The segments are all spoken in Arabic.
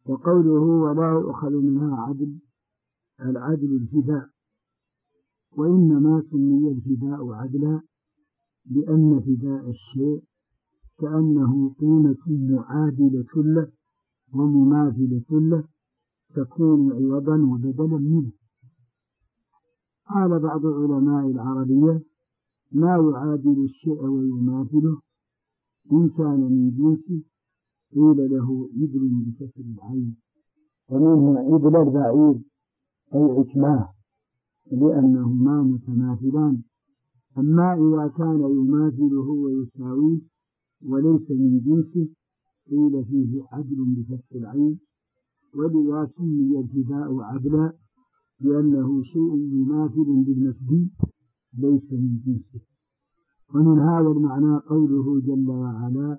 وقوله ولا يؤخذ منها عدل، العدل الفداء، وإنما سمي الفداء عدلا لأن فداء الشيء كأنه قيمة معادلة له ومماثلة له تكون عوضا وبدلا منه. قال بعض علماء العربية ما يعادل الشيء ويماثله إن كان من جنسه قيل له عدل بكسر العين، ومنه عدل البعير أي عتماه لأنهما متماثلان. أما إذا كان يماثله ويساويه وليس من جنسه قيل فيه عدل بفتح العين، ولذا سمي الفداء عدلا لأنه شيء يماثل بالمفدي ليس من جنسه. ومن هذا المعنى قوله جل وعلا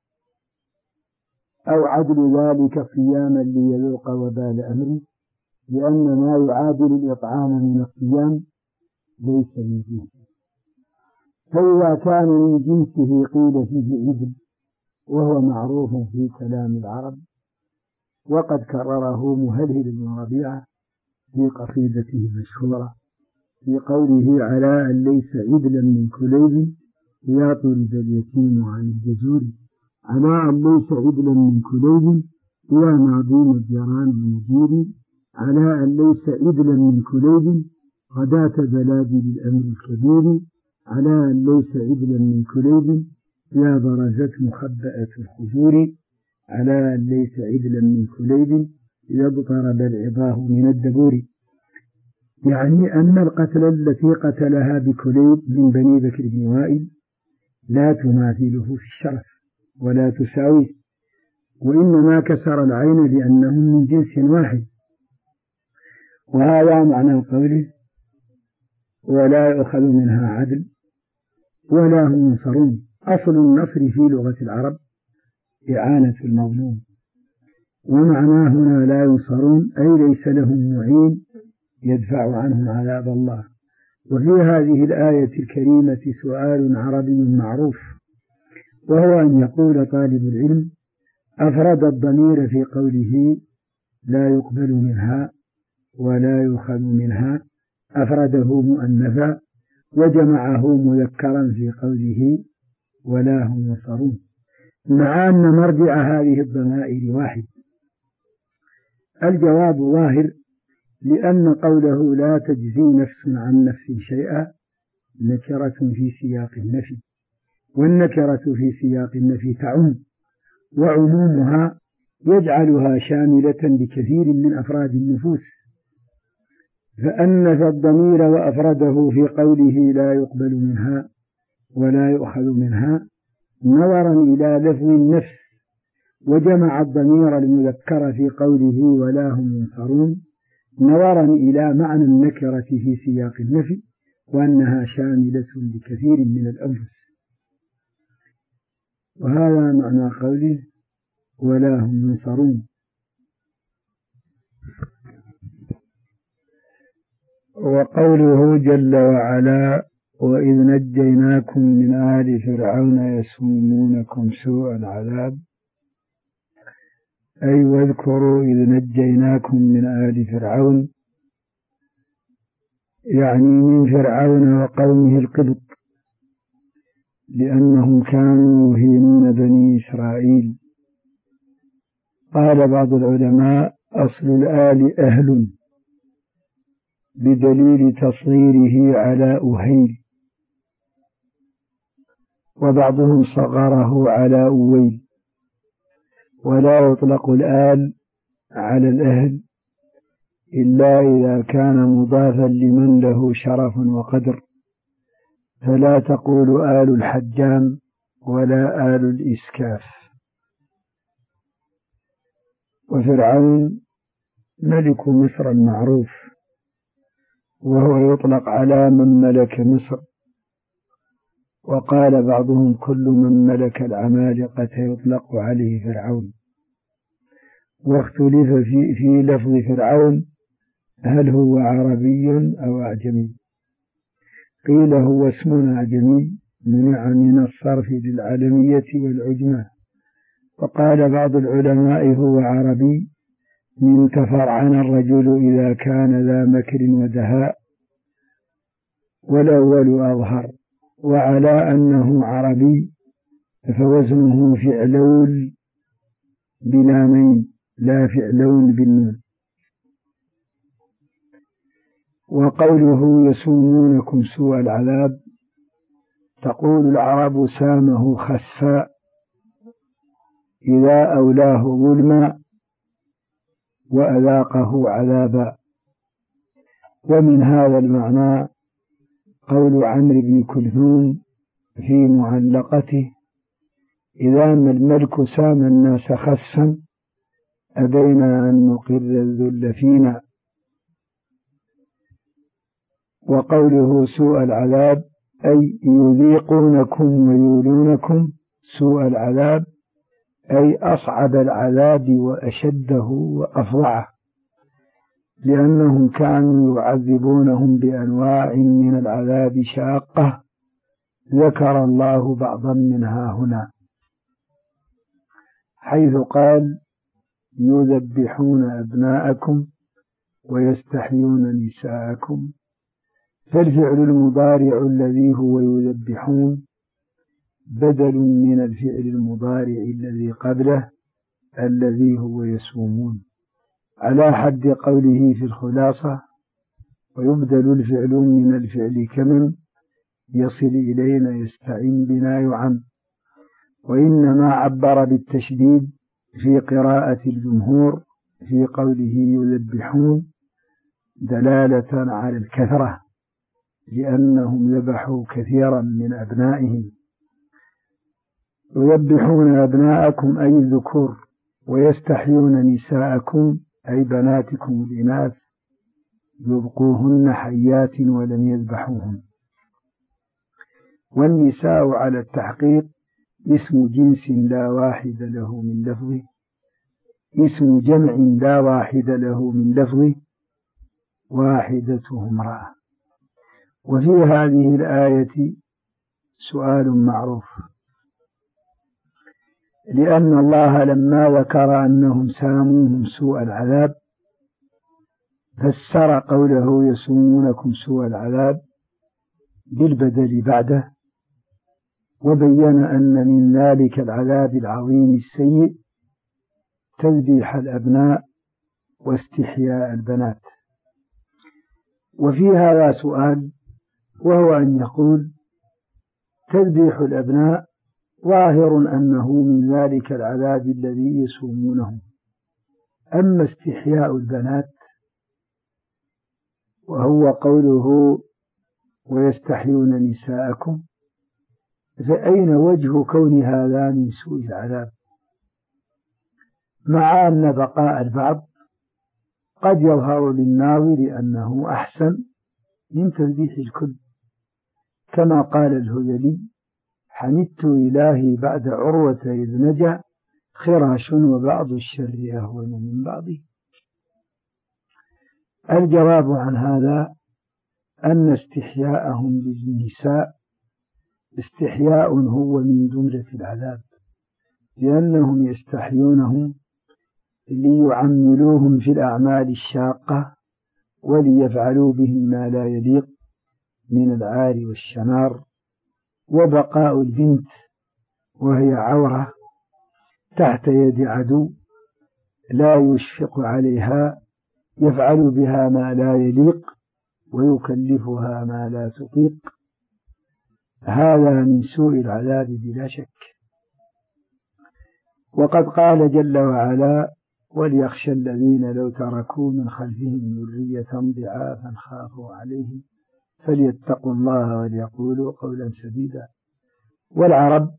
أو عدل ذلك صياما ليذوق وبال أمره، لأن ما يعادل الإطعام من الصيام ليس من جنسه. فإذا كان من جنسه قيل فيه عدل، وهو معروف في كلام العرب، وقد كرره مهلهل بن ربيعة في قصيدته المشهورة في قوله على أن ليس عدلا من كليب إذا طرد اليتيم عن الجزور، على أن ليس عدلا من كليب إذا ناضين الجيران المدير، على أن ليس عدلا من كليب غداة بلاد بالأمر الكبير، على أن ليس عدلا من كليب إذا برزت مخبأة الخجور، على أن ليس عدلا من كليب إذا اضطرب العظاه من الدبور. يعني أن القتل التي قتلها بكليب من بني بكر بن وائل لا تماثله في الشرف ولا تساويه، وإنما كسر العين لأنهم من جنس واحد. وهذا معنى قوله ولا يؤخذ منها عدل ولا هم ينصرون. أصل النصر في لغة العرب إعانة المظلوم، ومعناه هنا لا ينصرون أي ليس لهم معين يدفع عنهم عذاب الله. وفي هذه الآية الكريمة سؤال عربي معروف، وهو أن يقول طالب العلم أفرد الضمير في قوله لا يقبل منها ولا يؤخذ منها، أفرده مؤنثا وجمعه مذكرا في قوله ولا هم ينصرون، مع أن مرجع هذه الضمائر واحد. الجواب ظاهر، لأن قوله لا تجزي نفس عن نفس شيئا نكرة في سياق النفي، والنكرة في سياق النفي تعم، وعمومها يجعلها شاملة لكثير من أفراد النفوس، فأنث الضمير وأفرده في قوله لا يقبل منها ولا يؤخذ منها نظرا إلى لفظ النفس، وجمع الضمير المذكر في قوله ولا هم ينصرون نظرا إلى معنى النكرة في سياق النفي، وأنها شاملة لكثير من الأنفس. وهذا معنى قوله ولا هم ينصرون. وقوله جل وعلا وإذ نجيناكم من آل فرعون يسومونكم سوء العذاب، أي واذكروا إذ نجيناكم من آل فرعون، يعني من فرعون وقومه القبط، لأنهم كانوا يهينون بني إسرائيل. قال بعض العلماء أصل الآل أهل بدليل تصغيره على أهيل، وبعضهم صغره على أويل. ولا يطلق الآل على الأهل إلا إذا كان مضافا لمن له شرف وقدر، فلا تقول آل الحجام ولا آل الإسكاف. وفرعون ملك مصر المعروف، وهو يطلق على من ملك مصر، وقال بعضهم كل من ملك العمالقة يطلق عليه فرعون. واختلف في لفظ فرعون هل هو عربي أو أعجمي، قيل هو اسم أعجمي منع من الصرف للعلمية والعجمة، وقال بعض العلماء هو عربي من تفرعن الرجل إذا كان ذا مكر ودهاء، والأول أظهر. وعلى أنه عربي فوزنه فعلول بلامين لا فعلون بالنون. وقوله يسومونكم سوء العذاب، تقول العرب سامه خسفا إذا أولاه ظلما وأذاقه عذابا. ومن هذا المعنى قول عمرو بن كلثوم في معلقته: إذا ما الملك سام الناس خسفا أبينا أن نقر الذل فينا. وقوله سوء العذاب أي يذيقونكم ويولونكم سوء العذاب، أي أصعب العذاب وأشده وأفظعه، لأنهم كانوا يعذبونهم بأنواع من العذاب شاقة ذكر الله بعضا منها هنا، حيث قال: يذبحون أبناءكم ويستحيون نساءكم. فالفعل المضارع الذي هو يذبحون بدل من الفعل المضارع الذي قبله الذي هو يسومون، على حد قوله في الخلاصة: ويبدل الفعل من الفعل كمن يصل إلينا يستعين بنا يعم. وإنما عبر بالتشديد في قراءة الجمهور في قوله يذبحون دلالة على الكثرة، لأنهم ذبحوا كثيرا من أبنائهم. يذبحون أبناءكم أي الذكور، ويستحيون نساءكم أي بناتكم الإناث، يبقوهن حيات ولم يذبحوهن. والنساء على التحقيق اسم جنس لا واحد له من لفظه، اسم جمع لا واحد له من لفظه، واحدته امرأة. وفي هذه الآية سؤال معروف، لأن الله لما ذكر أنهم ساموهم سوء العذاب فسر قوله يسومونكم سوء العذاب بالبدل بعده، وبين أن من ذلك العذاب العظيم السيء تذبيح الأبناء واستحياء البنات. وفي هذا سؤال، وهو أن يقول: تذبيح الأبناء ظاهر أنه من ذلك العذاب الذي يسومونه، أما استحياء البنات وهو قوله ويستحيون نساءكم، فأين وجه كون هذا من سوء العذاب؟ مع أن بقاء البعض قد يظهر للناظر أنه أحسن من تذبيح الكل، كما قال الهذلي: حمدت إلهي بعد عروة إذ نجا خراش وبعض الشر أهون من بعضه. الجواب عن هذا أن استحياءهم بالنساء استحياء هو من جملة العذاب، لأنهم يستحيونهم ليعملوهم في الأعمال الشاقة وليفعلوا بهم ما لا يليق من العار والشنار. وبقاء البنت وهي عورة تحت يد عدو لا يشفق عليها يفعل بها ما لا يليق ويكلفها ما لا تطيق، هذا من سوء العذاب بلا شك. وقد قال جل وعلا: وليخشى الذين لو تركوا من خلفهم ذرية ضعافا خافوا عليهم فليتقوا الله وليقولوا قولا سديدا. والعرب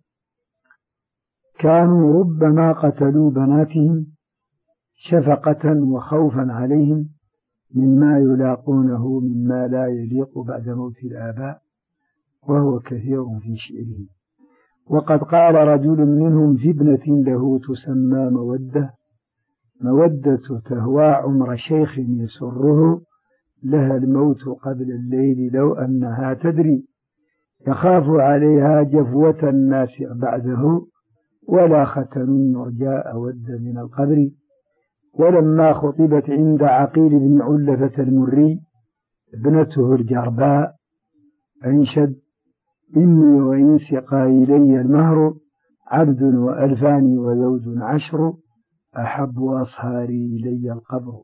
كانوا ربما قتلوا بناتهم شفقة وخوفا عليهم مما يلاقونه مما لا يليق بعد موت الآباء، وهو كثير في شعرهم. وقد قال رجل منهم في ابنة له تسمى مودة تهوى عمر شيخ يسره، لها الموت قبل الليل لو أنها تدري، يخاف عليها جفوة الناس بعده ولا ختن يرجى أود من القبر. ولما خطبت عند عقيل بن علفة المري ابنته الجرباء أنشد: إني وإن سقى إلي المهر عبد وألفان وزوج عشر، أحب أصهاري إلي القبر.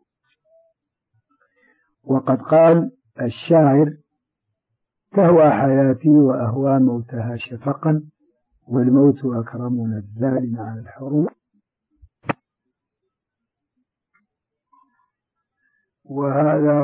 وقد قال الشاعر: تهوى حياتي وأهوى موتها شفقا، والموت أكرم نذال عن الحروب. وهذا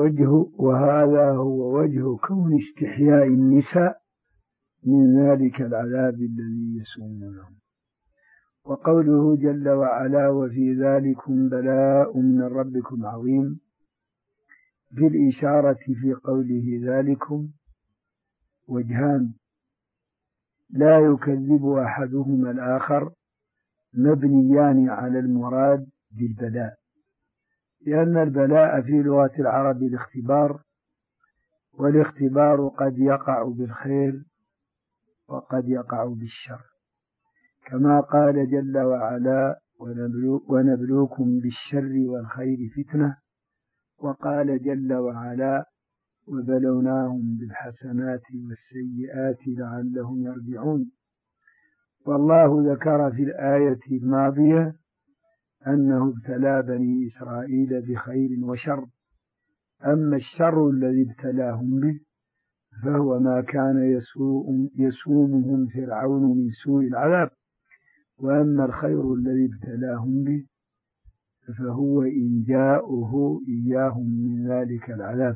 هو وجه كون استحياء النساء من ذلك العذاب الذي يسومونه. وقوله جل وعلا: وفي ذلكم بلاء من ربكم عظيم، بالإشارة في قوله ذلكم وجهان لا يكذب أحدهما الآخر، مبنيان على المراد بالبلاء، لأن البلاء في لغة العرب الاختبار، والاختبار قد يقع بالخير وقد يقع بالشر، كما قال جل وعلا: ونبلوكم بالشر والخير فتنة، وقال جل وعلا: وبلوناهم بالحسنات والسيئات لعلهم يرجعون. والله ذكر في الآية الماضية أنه ابتلى بني إسرائيل بخير وشر، أما الشر الذي ابتلاهم به فهو ما كان يسومهم فرعون من سوء العذاب، وأما الخير الذي ابتلاهم به فهو إنجاؤه إياهم من ذلك العذاب.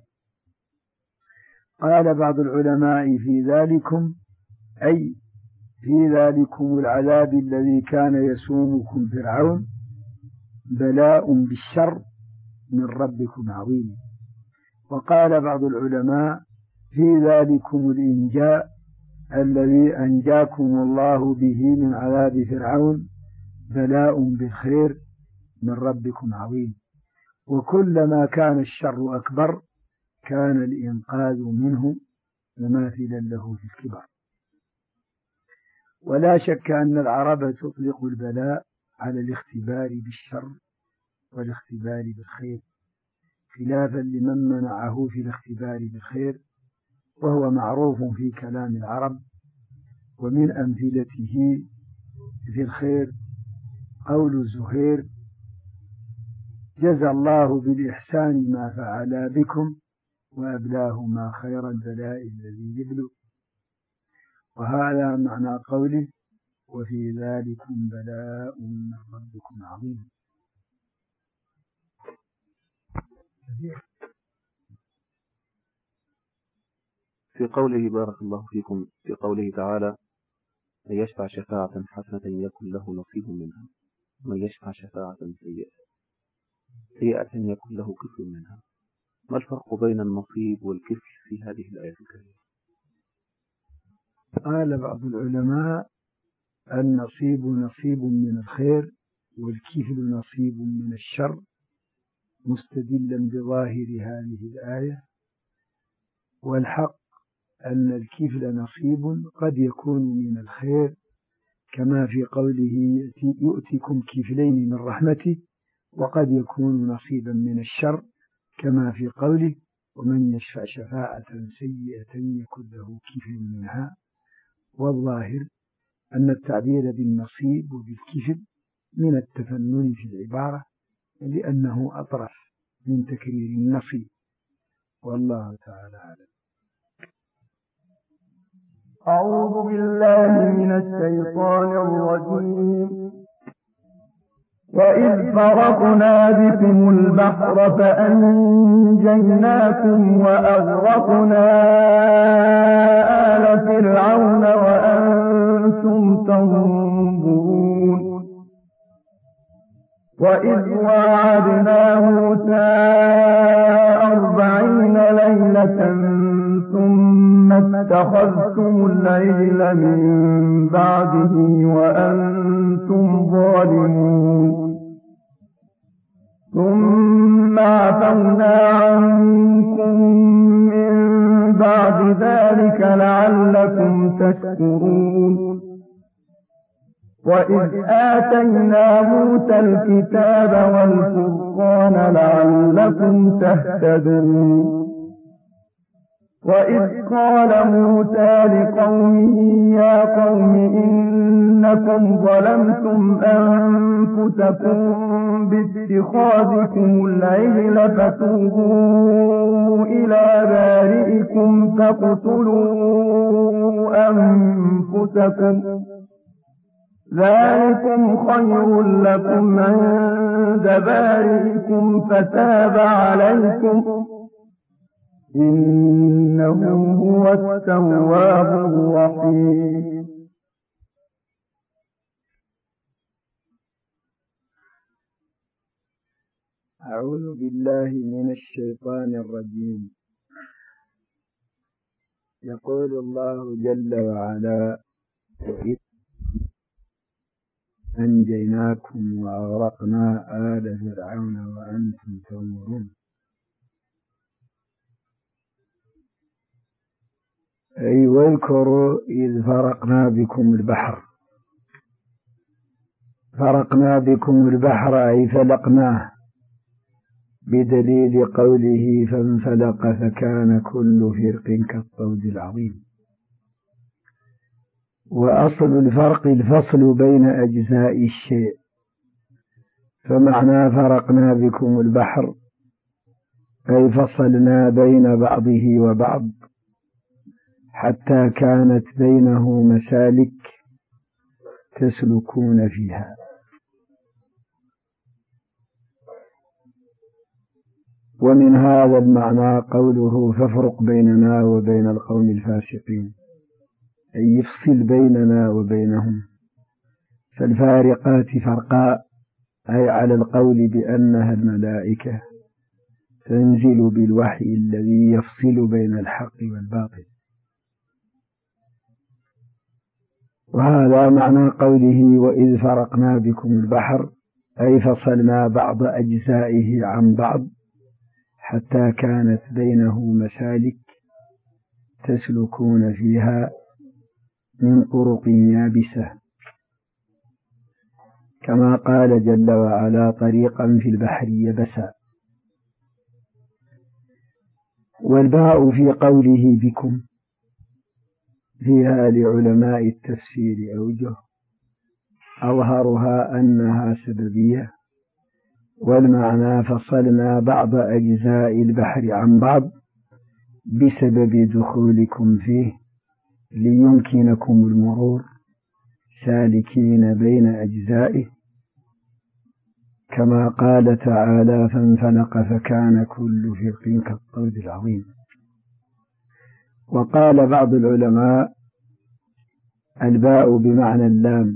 قال بعض العلماء: في ذلكم أي في ذلكم العذاب الذي كان يسومكم فرعون بلاء بالشر من ربكم عظيم. وقال بعض العلماء: في ذلكم الإنجاء الذي أنجاكم الله به من عذاب فرعون بلاء بالخير من ربكم عظيم. وكلما كان الشر أكبر كان الإنقاذ منه مماثلا له في الكبر. ولا شك أن العرب تطلق البلاء على الاختبار بالشر والاختبار بالخير، خلافا لمن منعه في الاختبار بالخير، وهو معروف في كلام العرب. ومن أمثلته في الخير قول زهير: جزى الله بالإحسان ما فعل بكم، وأبلاهما خير البلاء الذي يبلو. وهذا معنى قوله: وفي ذلكم بلاء من ربكم عظيم. في قوله بارك الله فيكم، في قوله تعالى: من يشفع شفاعة حسنة يكن له نصيب منها، ومن يشفع شفاعة سيئة يكن له كفل منها. ما الفرق بين النصيب والكفل في هذه الآية الكريمة؟ قال بعض العلماء: النصيب نصيب من الخير، والكفل نصيب من الشر، مستدلا بظاهر هذه الآية. والحق أن الكفل نصيب قد يكون من الخير، كما في قوله: يؤتكم كفلين من رحمته، وقد يكون نصيبا من الشر، كما في قوله: ومن يشفع شفاعة سيئة يكن له كفل منها. والظاهر أن التعبير بالنصيب وبالكفل من التفنن في العبارة، لأنه أطرف من تكرير النصيب، والله تعالى أعلم. أعوذ بالله من الشيطان الرجيم. وإذ فرقنا بكم البحر فأنجيناكم وأغرقنا آل فرعون وأنتم تنظرون. وإذ واعدنا موسى 40 ليلة ثم اتخذتم العجل من بعده وأنتم ظالمون. ثم عفونا عنكم من بعد ذلك لعلكم تشكرون. وإذ آتينا موسى الكتاب والفرقان لعلكم تهتدون وإذ قال موسى لقومه يا قوم إنكم ظلمتم أنفسكم باتخاذكم العجل فتوبوا إلى بارئكم فاقتلوا أنفسكم ذلكم خير لكم عند بارئكم فتاب عليكم إنه هو التواب الرحيم. أعوذ بالله من الشيطان الرجيم. يقول الله جل وعلا وإذ أنجيناكم وأغرقنا آل فرعون وأنتم تنظرون. أي واذكروا إذ فرقنا بكم البحر. فرقنا بكم البحر أي فلقناه، بدليل قوله فانفلق فكان كل فرق كالطود العظيم. وأصل الفرق الفصل بين أجزاء الشيء، فمعنى فرقنا بكم البحر أي فصلنا بين بعضه وبعض حتى كانت بينه مسالك تسلكون فيها. ومن هذا المعنى قوله فافرق بيننا وبين القوم الفاسقين، أي يفصل بيننا وبينهم. فالفارقات فرقاء أي على القول بأنها الملائكة تنزل بالوحي الذي يفصل بين الحق والباطل. وهذا معنى قوله وإذ فرقنا بكم البحر أي فصلنا بعض أجزائه عن بعض حتى كانت بينه مسالك تسلكون فيها من طرق يابسة، كما قال جل وعلا طريقا في البحر يبسا. والباء في قوله بكم فيها لعلماء التفسير أوجه، أظهرها أنها سببية، والمعنى فصلنا بعض أجزاء البحر عن بعض بسبب دخولكم فيه ليمكنكم المرور سالكين بين أجزائه، كما قال تعالى فانفلق فكان كل فرق كالطود العظيم. وقال بعض العلماء الباء بمعنى اللام،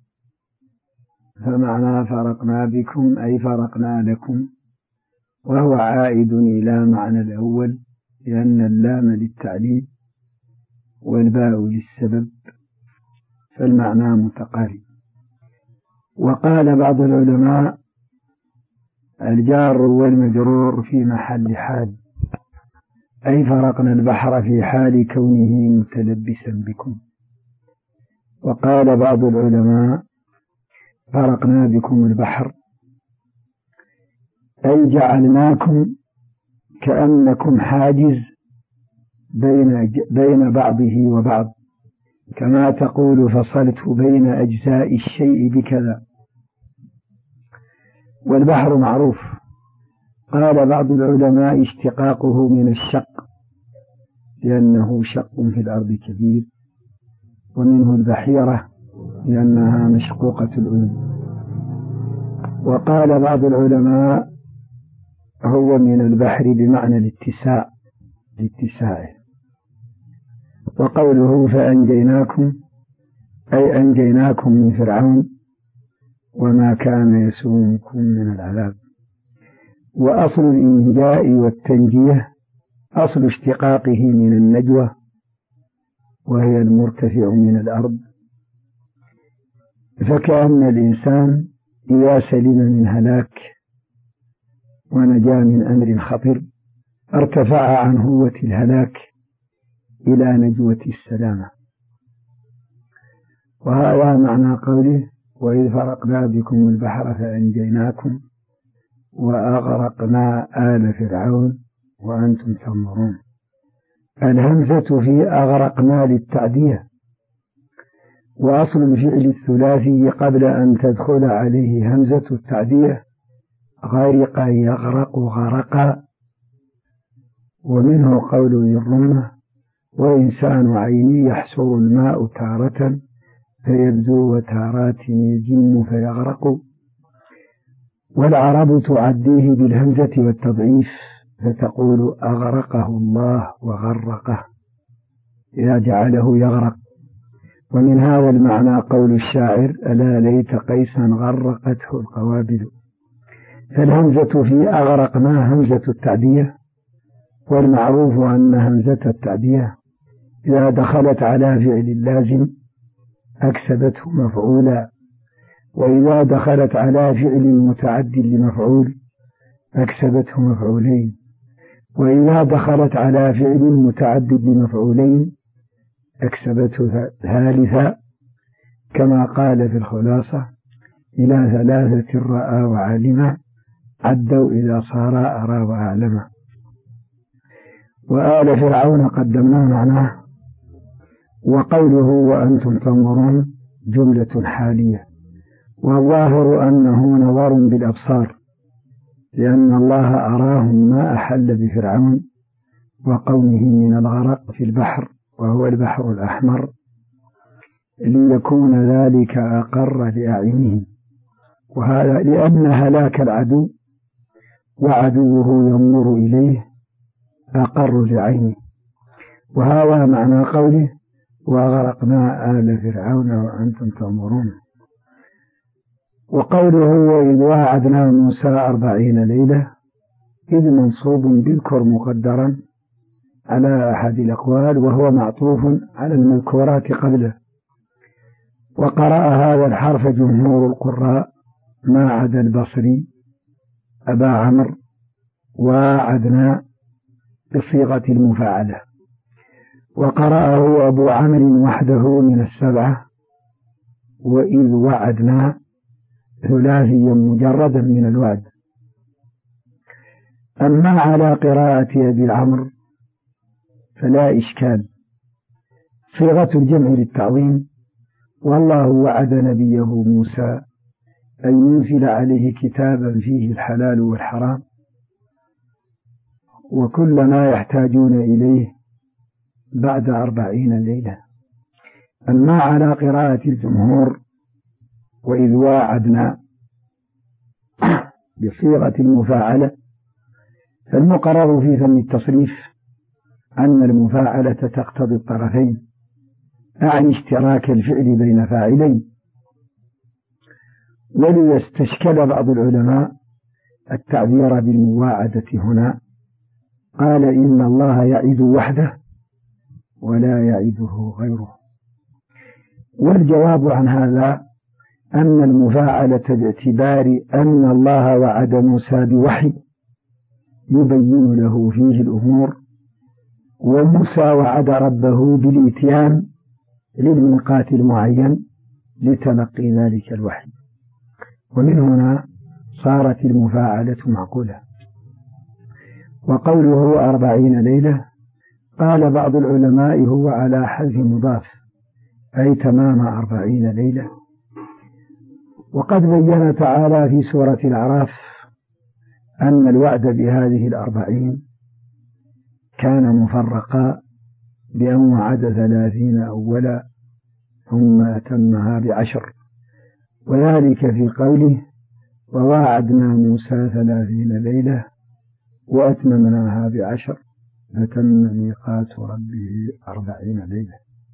فمعنى فرقنا بكم أي فرقنا لكم، وهو عائد إلى معنى الأول لأن اللام للتعليل والباء للسبب، فالمعنى متقارب. وقال بعض العلماء الجار والمجرور في محل حال، أي فرقنا البحر في حال كونه متلبسا بكم. وقال بعض العلماء فرقنا بكم البحر أي جعلناكم كأنكم حاجز بين بعضه وبعض، كما تقول فصلت بين أجزاء الشيء بكذا. والبحر معروف، قال بعض العلماء اشتقاقه من الشق لأنه شق في الأرض كبير، ومنه البحيرة لأنها مشقوقة العيون. وقال بعض العلماء هو من البحر بمعنى الاتساع لاتساعه. وقوله فأنجيناكم أي أنجيناكم من فرعون وما كان يسومكم من العذاب. وأصل الإنجاء والتنجية أصل اشتقاقه من النجوة، وهي المرتفع من الأرض، فكأن الإنسان إذا سلم من هلاك ونجا من أمر خطر ارتفع عن هوة الهلاك إلى نجوة السلامة. وهذا معنى قوله وإذ فرقنا بكم البحر فأنجيناكم وأغرقنا آل فرعون وأنتم تنظرون. الهمزة في أغرقنا للتعدية، وأصل الفعل الثلاثي قبل أن تدخل عليه همزة التعدية غرق يغرق غرقا، ومنه قول الرمة وإنسان عيني يحسر الماء تارة فيبدو وتارات يجم فيغرق. والعرب تعديه بالهمزة والتضعيف فتقول أغرقه الله وغرقه إذا جعله يغرق. ومن هذا المعنى قول الشاعر ألا ليت قيسا غرقته القوابل. فالهمزة في أغرقنا همزة التعدية، والمعروف أن همزة التعدية إذا دخلت على فعل لازم أكسبته مفعولا، وإذا دخلت على فعل متعد لمفعول أكسبته مفعولين، وإذا دخلت على فعل متعد لمفعولين أكسبته ثالثا، كما قال في الخلاصة إلى ثلاثة رأى وعلم عدوا إذا صار أرى وأعلم. وآل فرعون قدمنا معناه. وقوله وأنتم تنظرون جملة حالية، والظاهر أنه نظر بالأبصار، لأن الله أراهم ما أحل بفرعون وقومه من الغرق في البحر وهو البحر الأحمر، ليكون ذلك أقر لأعينهم، وهذا لأن هلاك العدو وعدوه ينظر إليه أقر لعينه. وهذا معنى قوله وأغرقنا آل فرعون وأنتم تنظرون. وقوله وإذ واعدنا موسى 40 ليلة إذ منصوب بالكر مقدرا على أحد الأقوال، وهو معطوف على المذكورات قبله. وقرأ هذا الحرف جمهور القراء ما عدا البصري أبا عمرو واعدنا بصيغة المفاعلة، وقرأه أبو عمرو وحده من السبعة وإذ وعدنا ثلاثيا مجردا من الوعد. أما على قراءة أبي عمرو فلا إشكال، صيغة الجمع للتعظيم، والله وعد نبيه موسى أن ينزل عليه كتابا فيه الحلال والحرام وكل ما يحتاجون إليه بعد 40 ليلة. أما على قراءة الجمهور وإذ واعدنا بصيغة المفاعلة فالمقرر في فن التصريف أن المفاعلة تقتضي الطرفين، أعني اشتراك الفعل بين فاعلين. وليستشكل بعض العلماء التعبير بالمواعدة هنا، قال إن الله يعد وحده ولا يعده غيره. والجواب عن هذا أن المفاعلة باعتبار أن الله وعد موسى بوحي يبين له فيه الأمور، وموسى وعد ربه بالإتيان للميقات المعين لتلقي ذلك الوحي، ومن هنا صارت المفاعلة معقولة. وقوله 40 ليلة قال بعض العلماء هو على حذف مضاف أي تمام 40 ليلة. وقد بين تعالى في سورة الأعراف أن الوعد بهذه 40 كان مفرقا، بأن وعد 30 أولا ثم أتمها ب10، وذلك في قوله وواعدنا موسى 30 ليلة وأتممناها ب10 فتم ميقات ربه 40 ليلة.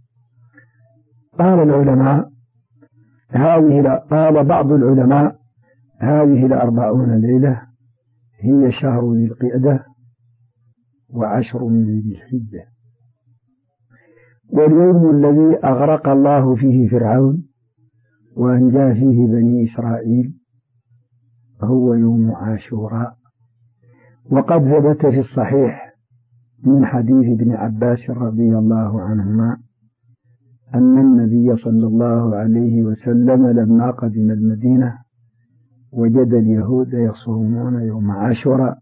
قال بعض العلماء هذه 40 ليلة هي شهر ذي القعدة و10 من ذي الحجة، واليوم الذي أغرق الله فيه فرعون وأنجى فيه بني إسرائيل هو يوم عاشوراء. وقد ثبت في الصحيح من حديث ابن عباس رضي الله عنهما أن النبي صلى الله عليه وسلم لما قدم المدينة وجد اليهود يصومون يوم عاشوراء،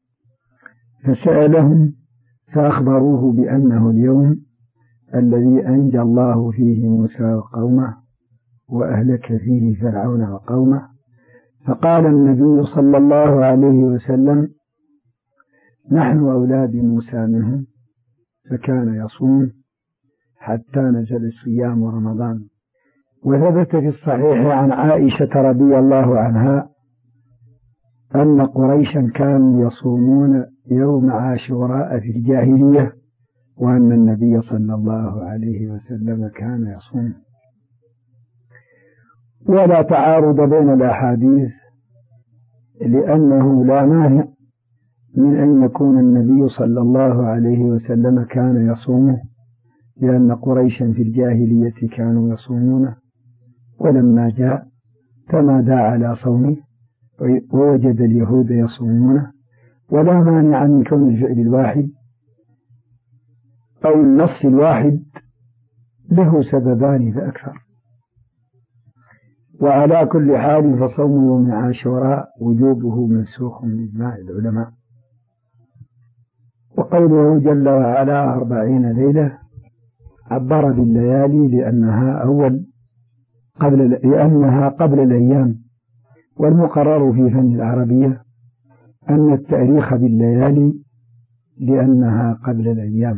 فسألهم فأخبروه بأنه اليوم الذي أنجى الله فيه موسى وقومه وأهلك فيه فرعون وقومه. فقال النبي صلى الله عليه وسلم: نحن أولاد موسى منهم، فكان يصوم حتى نزل صيام رمضان. وثبت في الصحيح عن عائشة رضي الله عنها أن قريشا كانوا يصومون يوم عاشوراء في الجاهلية، وأن النبي صلى الله عليه وسلم كان يصوم. ولا تعارض بين الأحاديث، لأنه لا مانع من أن يكون النبي صلى الله عليه وسلم كان يصومه، لأن قريشا في الجاهلية كانوا يصومونه، ولما جاء تمادى على صومه ووجد اليهود يصومونه. ولا مانع من كون الفعل الواحد أو النص الواحد له سببان فأكثر. وعلى كل حال فصوم يوم عاشوراء وجوبه منسوخ بإجماع العلماء. وقوله جل وعلا 40 ليلة عبر بالليالي لأنها قبل الأيام، والمقرر في فن العربية أن التاريخ بالليالي لأنها قبل الأيام.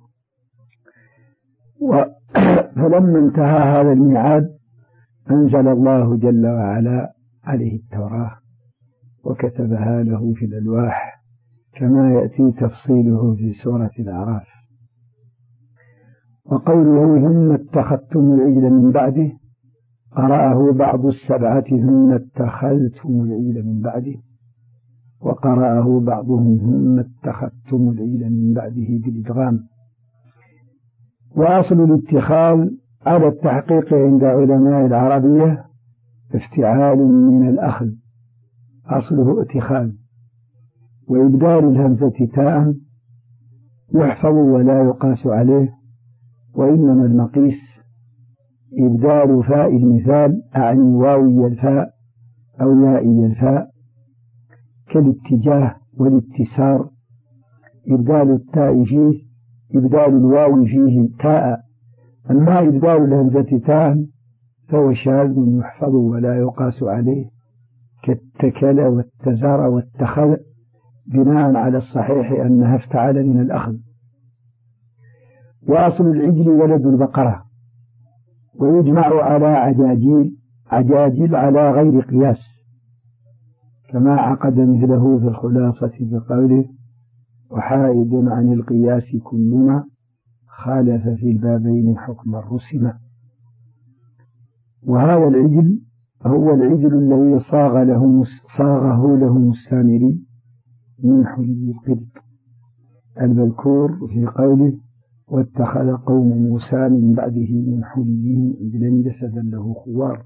فلما انتهى هذا الميعاد أنزل الله جل وعلا عليه التوراة وكتبها له في الألواح، كما يأتي تفصيله في سورة الأعراف. وقوله ثم اتخذتم العجل من بعده قرأه بعض السبعة ثم اتخذتم العجل من بعده، وقرأه بعضهم ثم اتخذتم العجل من بعده بالإدغام. وأصل الاتخاذ على التحقيق عند علماء العربية افتعال من الأخذ، أصله اتخاذ، وإبدال الهمزة تاء يحفظ ولا يقاس عليه، وإنما المقيس إبدال فاء المثال أعني واوي الفاء أو يائي الفاء، كالاتجاه والاتسار. إبدال التاء فيه إبدال الواو فيه تاء، أما إبدال الهمزة تاء فهو شاذ يحفظ ولا يقاس عليه، كالتكل والتزار والتخذ، بناء على الصحيح أنها افتعل من الأخذ. وأصل العجل ولد البقرة، ويجمع على عجاجيل على غير قياس، كما عقد مثله في الخلاصة بقوله وحائد عن القياس كلما خالف في البابين حكم الرسمة. وهذا العجل هو العجل الذي صاغه لهم السامري من حلي القبط المذكور في قوله واتخذ قوم موسى من بعده من حليهم عجلا جسدا له خوار.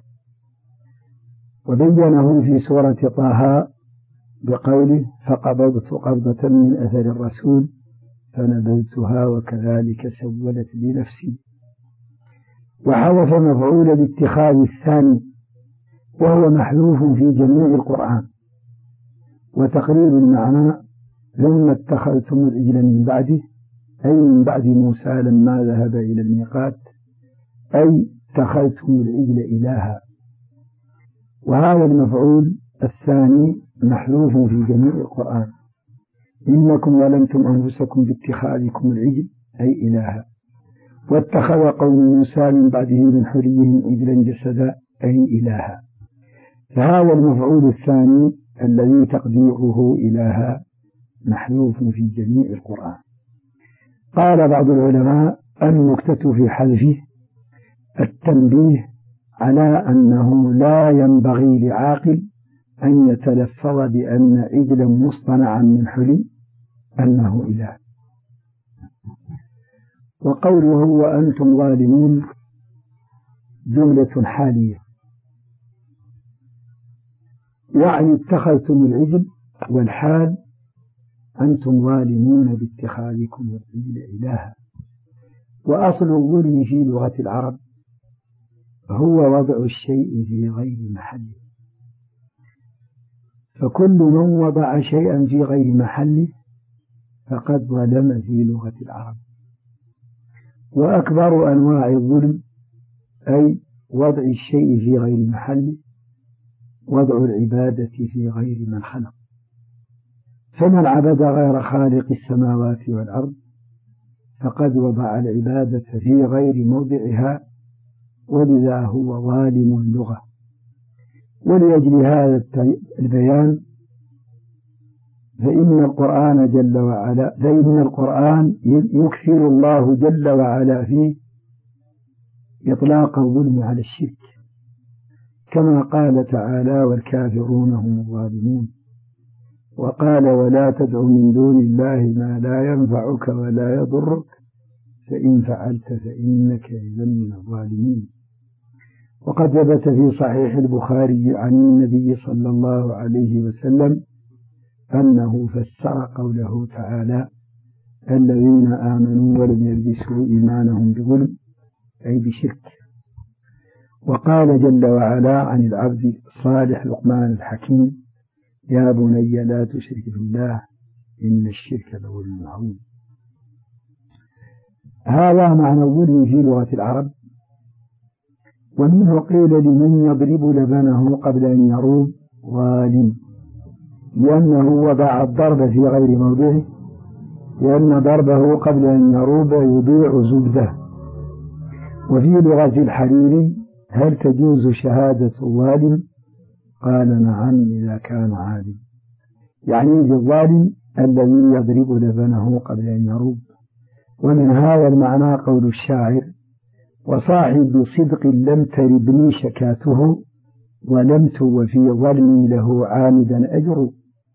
وبينه في سورة طه بقوله فقبضت قبضة من أثر الرسول فنبذتها وكذلك سولت لنفسي. وحذف مفعول الاتخاذ الثاني وهو محذوف في جميع القرآن. وتقرير المعنى ثم اتخذتم العجل من بعده أي من بعد موسى لما ذهب إلى الميقات، أي اتخذتم العجل إلها. وهذا المفعول الثاني محذوف في جميع القرآن، إنكم ظلمتم أنفسكم باتخاذكم العجل أي إلها. واتخذ قوم موسى من بعده من حليهم عجلا جسدا أي إلها. فهذا المفعول الثاني الذي تقديره إلها محذوف في جميع القرآن. قال بعض العلماء النكتة في حذفه التنبيه على أنه لا ينبغي لعاقل أن يتلفظ بأن عجلا مصطنعا من حلي أنه إله. وقوله وأنتم ظالمون جملة حالية، يعني اتخذتم العجل، والحال أنتم ظالمون باتخاذكم العجل إلها. وأصل الظلم في لغة العرب هو وضع الشيء في غير محله، فكل من وضع شيئا في غير محله فقد ظلم في لغة العرب. وأكبر أنواع الظلم أي وضع الشيء في غير محله وضع العبادة في غير من خلق، فمن عبد غير خالق السماوات والأرض فقد وضع العبادة في غير موضعها، ولذا هو ظالم اللغة. ولأجل هذا البيان فإن القرآن يكثر الله جل وعلا فيه إطلاق الظلم على الشرك، كما قال تعالى: والكافرون هم الظالمون. وقال: ولا تدع من دون الله ما لا ينفعك ولا يضرك فإن فعلت فإنك إذا من الظالمين. وقد ثبت في صحيح البخاري عن النبي صلى الله عليه وسلم أنه فسر قوله تعالى: الذين آمنوا ولم يلبسوا إيمانهم بظلم أي بشرك. وقال جل وعلا عن العبد الصالح لقمان الحكيم: يا بني لا تشرك بالله إن الشرك لظلم عظيم. هذا معنى الظلم في لغة العرب. ومنه قيل لمن يضرب لبنه قبل أن يروب ظالم، لأنه وضع الضرب في غير موضعه، لأن ضربه قبل أن يروب يضيع زبده. وفي لغة الحريري: هل تجوز شهادة الظالم؟ قال: نعم إذا كان عالم، يعني بالظالم الذي يضرب لبنه قبل أن يروب. ومن هذا المعنى قول الشاعر: وصاحب صدق لم تربني شكاته ظلمت وفي ظلمي له عامدا أجر،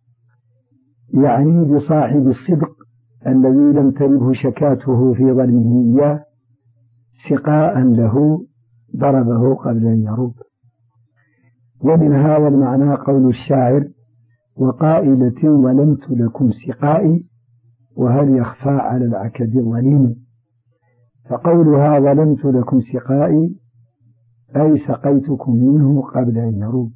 يعني بصاحب الصدق الذي لم تربه شكاته في ظلمه إياه سقاء له ضربه قبل أن يروب. ومن هذا المعنى قول الشاعر: وقائلة ظلمت لكم سقائي وهل يخفى على العكد الظليم. فقولها ظلمت لكم سقائي أي سقيتكم منه قبل أن يروب.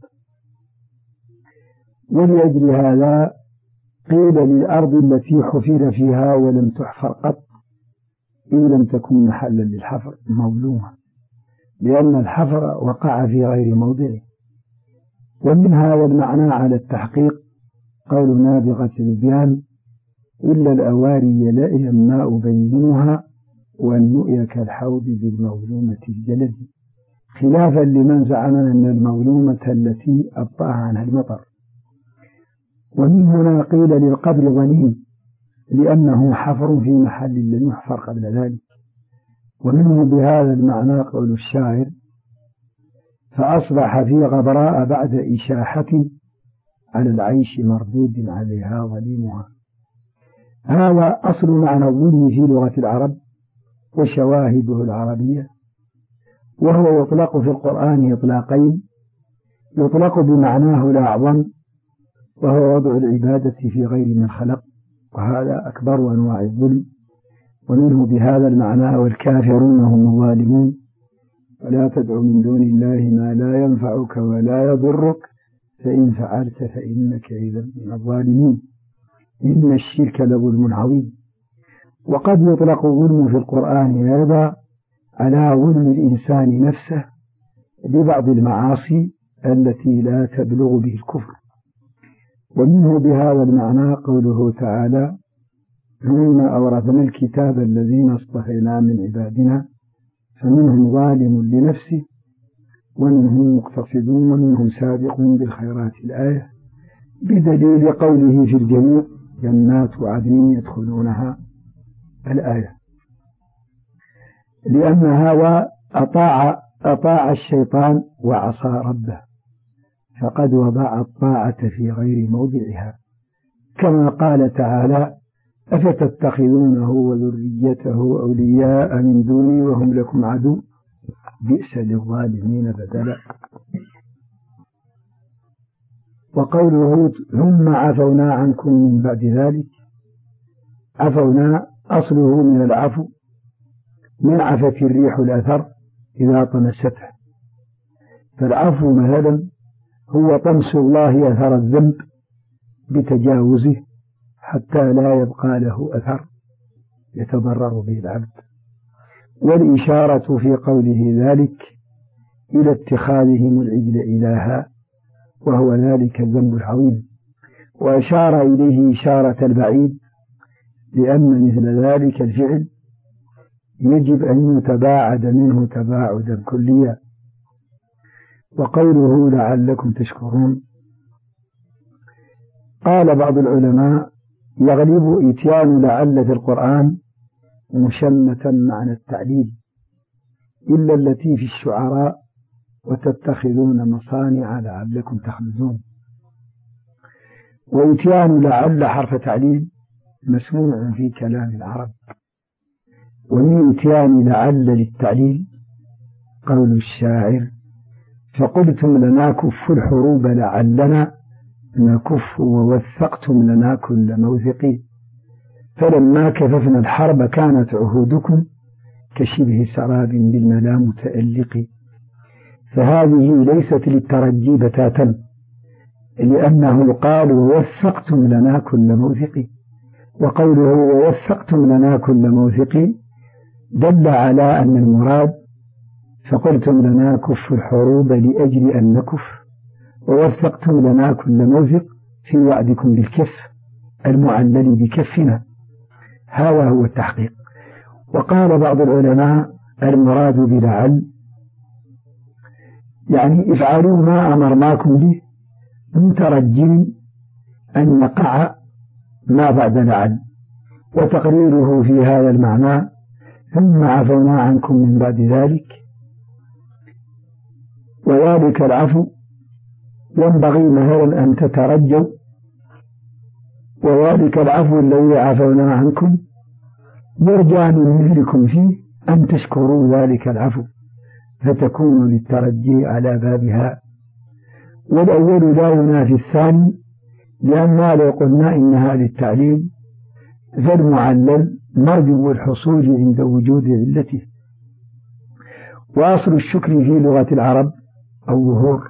ولأجل هذا قيل للأرض التي حفر فيها ولم تحفر قط إن لم تكن محلا للحفر مظلومة، لأن الحفر وقع في غير موضعه. ومن هذا المعنى على التحقيق قول نابغة البيان: إلا الأواري يلائي الماء بينها والنؤي كالحوض بالمظلومة الجلد، خلافا لمن زعم أن المظلومة التي أبطأ عنها المطر. ومن هنا قيل للقبر ظليم لأنه حفر في محل لم يحفر قبل ذلك. ومنه بهذا المعنى قول الشاعر: فأصبح في غبراء بعد إشاحة على العيش مردود عليها ظليمها. هذا أصل معنى الظلم في لغة العرب وشواهده العربية، وهو يطلق في القرآن إطلاقين: يطلق بمعناه الأعظم وهو وضع العبادة في غير من خلق، وهذا أكبر أنواع الظلم. ومنه بهذا المعنى: والكافرون هم الظالمون ولا تدع من دون الله ما لا ينفعك ولا يضرك فإن فعلت فإنك إذا من الظالمين إن الشرك لظلم عظيم. وقد يطلق الظلم في القرآن أيضا على ظلم الإنسان نفسه ببعض المعاصي التي لا تبلغ به الكفر. ومنه بهذا المعنى قوله تعالى: ثم أورثنا الكتاب الذين اصطفينا من عبادنا فمنهم ظالم لنفسه ومنهم مقتصد ومنهم سابق بالخيرات الآية، بدليل قوله في الجميع: جنات عدن يدخلونها الآية، لأن هذا أطاع الشيطان وعصى ربه فقد وضع الطاعة في غير موضعها، كما قال تعالى: أفتتخذونه وذريته أولياء من دوني وهم لكم عدو بئس للظالمين بدلا. وقوله ثم عفونا عنكم من بعد ذلك، عفونا أصله من العفو منعفت الريح الأثر إذا طمسته. فالعفو مثلا هو طمس الله أثر الذنب بتجاوزه حتى لا يبقى له أثر يتضرر به العبد. والإشارة في قوله ذلك إلى اتخاذهم العجل إلها، وهو ذلك الذنب العظيم، وأشار إليه إشارة البعيد، لأن مثل ذلك الفعل يجب أن يتباعد منه تباعدا كليا. وقوله لعلكم تشكرون، قال بعض العلماء يغلب إتيان لعل في القرآن مشمة معنى التعليل، إلا التي في الشعراء وتتخذون مصانع لعلكم تخلدون. وإتيان لعل حرف تعليل مسموع في كلام العرب. ومن إتيان لعل للتعليل قول الشاعر: فقلتم لنا كف الحروب لعلنا نكف ووثقتم لنا كل موثق، فلما كففنا الحرب كانت عهودكم كشبه سراب بالملا متألق. فهذه ليست للترجي بتاتا، لأنه قال ووثقتم لنا كل موثق، وقوله ووثقتم لنا كل موثق دل على أن المراد فقلتم لنا كف الحروب لأجل أن نكف، ووثقتم لنا كل موثق في وعدكم بالكف المعلل بكفنا. هذا هو التحقيق. وقال بعض العلماء المراد بلعل يعني افعلوا ما أمرناكم به مترجين أن يقع ما بعد لعل، وتقريره في هذا المعنى ثم عفونا عنكم من بعد ذلك. وذلك العفو ينبغي مثلا أن تترجوا، وذلك العفو الذي عفونا عنكم يرجى من مثلكم فيه أن تشكروا ذلك العفو فتكونوا للترجي على بابها. والأول لا ينافي الثاني، لأننا لو قلنا إنها للتعليل فالمعلل مرجو الحصول عند وجود علته. وأصل الشكر في لغة العرب الظهور،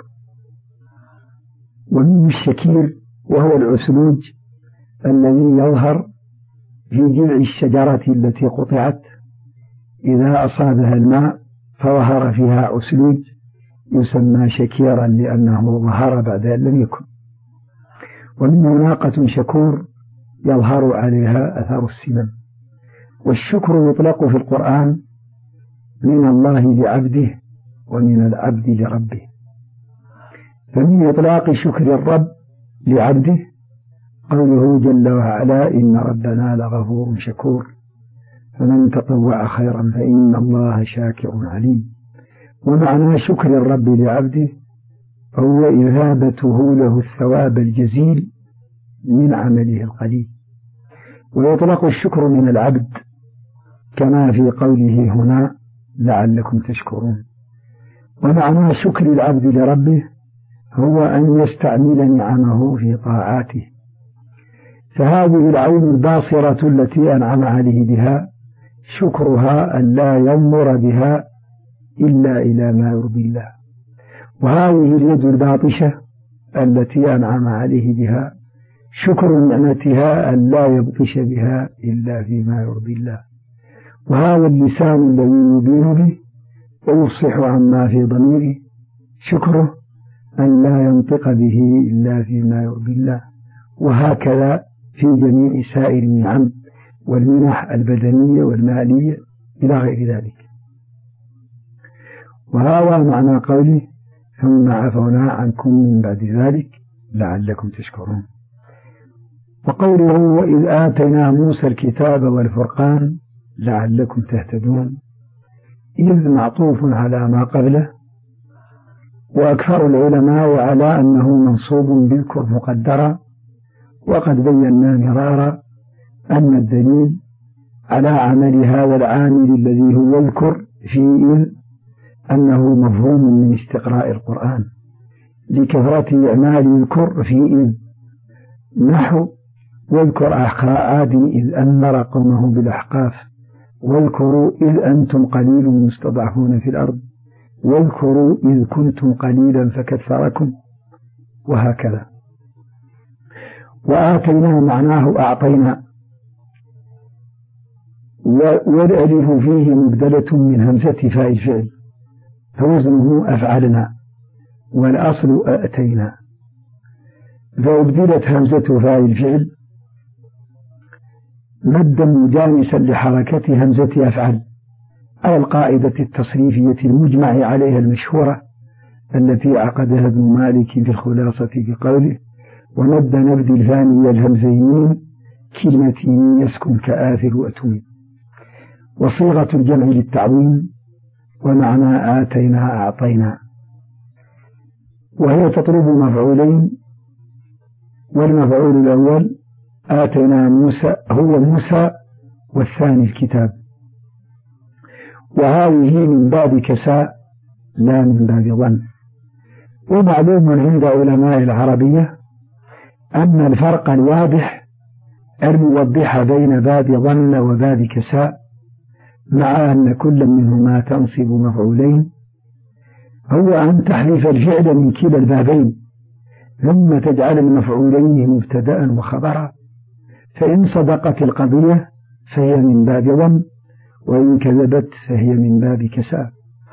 ومن الشكير وهو العسلوج الذي يظهر في جذع الشجرة التي قطعت إذا أصابها الماء فظهر فيها عسلوج يسمى شكيرا لأنه ظهر بعد أن لم يكن. ومنه ناقة شكور يظهر عليها أثر السمن. والشكر يطلق في القرآن من الله لعبده ومن العبد لربه. فمن إطلاق شكر الرب لعبده قوله جل وعلا إن ربنا لغفور شكور، فمن تطوع خيرا فإن الله شاكر عليم. ومعنى شكر الرب لعبده هو إذابته له الثواب الجزيل من عمله القليل. ويطلق الشكر من العبد كما في قوله هنا لعلكم تشكرون. ومعنى شكر العبد لربه هو أن يستعمل نعمه في طاعاته. فهذه العين الباصرة التي أنعم عليه بها شكرها أن لا ينظر بها إلا إلى ما يرضي الله. وهذه اليد الباطشة التي أنعم عليه بها شكر نعمتها أن لا يبطش بها إلا فيما يرضي الله. وهذا اللسان الذي يبين به ويفصح عما في ضميره شكره أن لا ينطق به إلا فيما يرضي الله. وهكذا في جميع سائر النعم والمنح البدنية والمالية إلى غير ذلك. وهذا معنى قوله ثم عفونا عنكم من بعد ذلك لعلكم تشكرون. وقوله وإذ آتينا موسى الكتاب والفرقان لعلكم تهتدون، إذ معطوف على ما قبله، وأكثر العلماء على أنه منصوب بالكر مقدرا. وقد بينا مرارا أن الدليل على عمل هذا العامل الذي هو الكر في إذ أنه مفهوم من استقراء القرآن لكثرة إعمال الكر في إذ، نحو واذكر أخا عاد إذ أنذر قومه بالأحقاف واذكروا إذ أنتم قليل مستضعفون في الأرض واذكروا إذ كنتم قليلا فكثركم، وهكذا. وآتينا معناه أعطينا، والألف فيه مبدلة من همزة فاء الفعل فوزنه أفعلنا، والأصل أتينا، فأبدلت همزة فاء الفعل مدا مجانسا لحركة همزة أفعل على القاعدة التصريفية المجمع عليها المشهورة التي عقدها ابن مالك في الخلاصة بقوله: ومد نبذ الثاني الهمزيين كلمتين يسكن كآثر وأتمين. وصيغة الجمع للتعظيم، ومعنى آتينا أعطينا، وهي تطلب مفعولين، والمفعول الأول آتينا موسى هو موسى، والثاني الكتاب، وهذه من باب كساء لا من باب ظن. ومعلوم عند علماء العربية أن الفرق الواضح الموضح بين باب ظن وباب كساء، مع أن كل منهما تنصب مفعولين، هو أن تحذف الفعل من كلا البابين ثم تجعل المفعولين مبتدأ وخبرا، فإن صدقت القضية فهي من باب ظن، وإن كذبت فهي من باب كساء.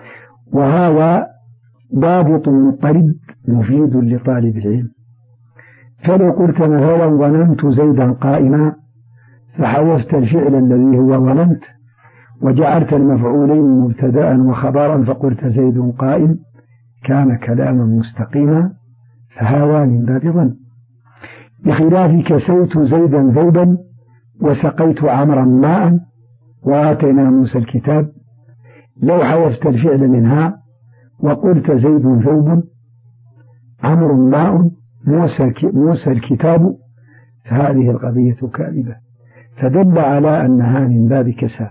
وهذا ضابط مضطرد مفيد لطالب العلم. فلو قلت مثلا ظننت زيدا قائما، فحذفت الفعل الذي هو ظننت وجعلت المفعولين مبتدأ وخبرا فقلت زيد قائم، كان كلاما مستقيما، فهذا من باب ظن. بخلاف كسوت زيدا ذوبا وسقيت عمرا ماء وآتينا موسى الكتاب، لو حذفت الفعل منها وقلت زيد ذوب عمر ماء موسى الكتاب، فهذه القضية كاذبة، فدل على أنها من باب كساء.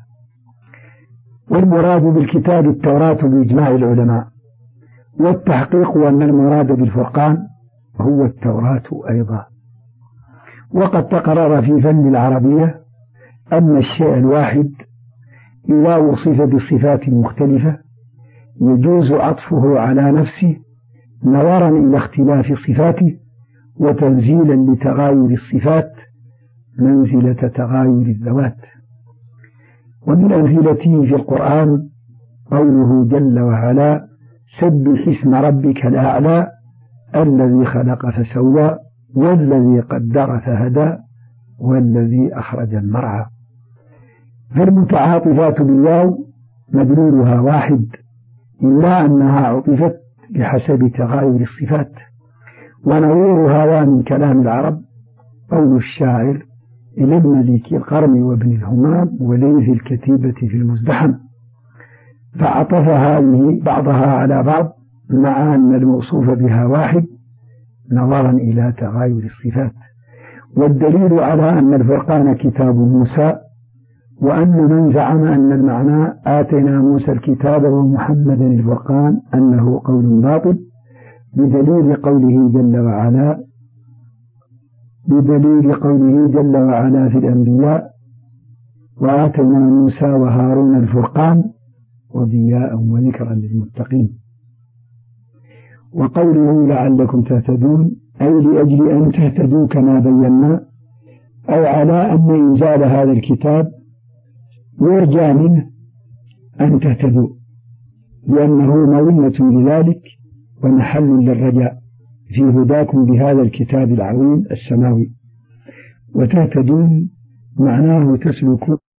والمراد بالكتاب التوراة بإجماع العلماء، والتحقيق أن المراد بالفرقان هو التوراة أيضا. وقد تقرر في فن العربية أن الشيء الواحد إذا وصف بصفات مختلفة يجوز عطفه على نفسه نظرا إلى اختلاف صفاته، وتنزيلا لتغاير الصفات منزلة تغاير الذوات. ومن أمثلته في القرآن قوله جل وعلا: سبح اسم ربك الأعلى الذي خلق فسوى والذي قدر فهدى والذي أخرج المرعى. فالمتعاطفات بالواو مدلولها واحد، إلا أنها عطفت بحسب تغاير الصفات. ونظير هذا من كلام العرب قول الشاعر: إلى الملك القرن وابن الهمام وليث الكتيبة في المزدحم، فعطف هذه بعضها على بعض مع أن الموصوف بها واحد نظرا إلى تغاير الصفات. والدليل على أن الفرقان كتاب موسى، وأن من زعم أن المعنى آتينا موسى الكتاب ومحمدا الفرقان أنه قول باطل، بدليل قوله جل وعلا في الأنبياء: وآتينا موسى وهارون الفرقان وضياء وذكرا للمتقين. وقوله لعلكم تهتدون أي لأجل أن تهتدوا كما بينا، أو على أن إنزال هذا الكتاب يرجى منه أن تهتدوا، لأنه مظنة لذلك ومحل للرجاء في هداكم بهذا الكتاب العظيم السماوي. وتهتدون معناه تسلكون